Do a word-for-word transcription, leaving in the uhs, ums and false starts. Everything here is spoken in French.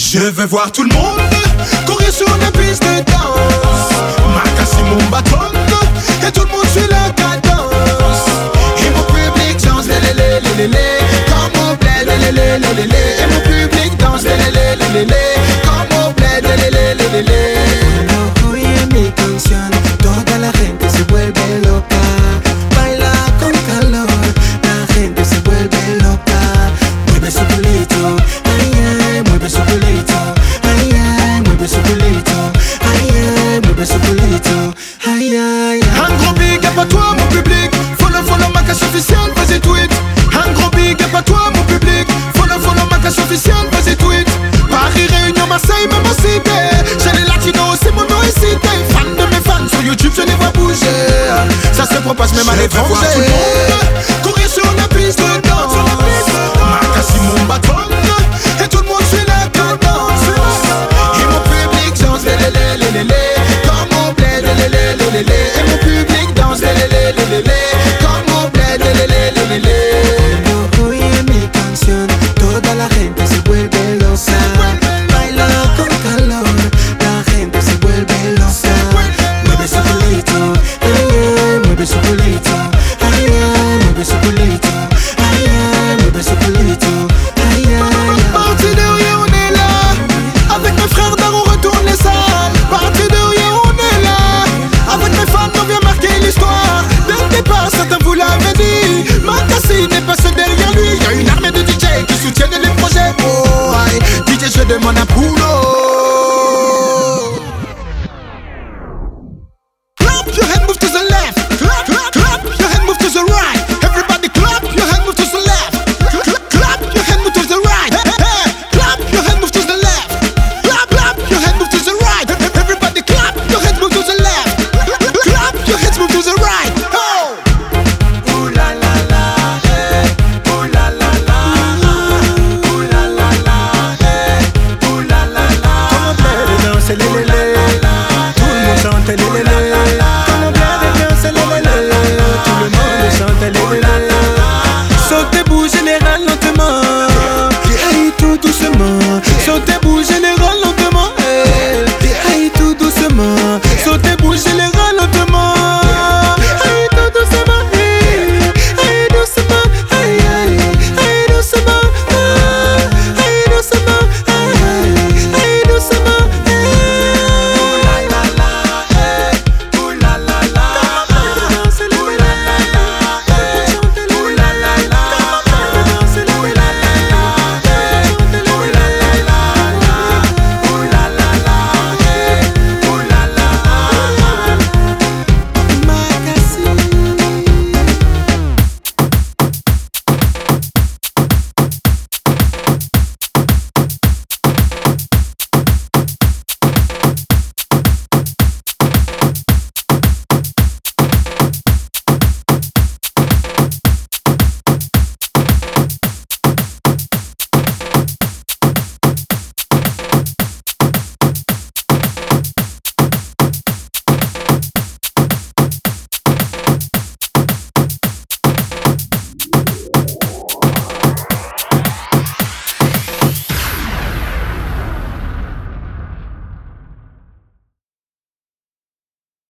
Je veux voir tout le monde courir sur la piste de danse. Macassi mon bâton et tout le monde suit la cadence. Et mon public danse, lé lé lé lé lé, comme au bled, lé lé lé lé lé. Et mon public danse, lé lé lé lé lé, comme au bled, lé lé lé lé lé. Cuando oye mi canción, toda la gente se vuelve loca. Baila con calor, la gente se vuelve loca. Mueve su culito, ay ay, mueve su culito, ay ay, mueve su culito, ay ay, mueve su culito, ay ay. Un gros big up à toi mon public. Follow follow ma cache officielle, vas-y tweet. Un gros big up à toi mon public. Follow follow ma cache officielle, vas-y tweet. Paris, Réunion, Marseille, même en cité. J'ai les latinos, c'est mon nom et cité. Fan de mes fans sur YouTube, je les vois bouger. Ça se propage même à l'étranger.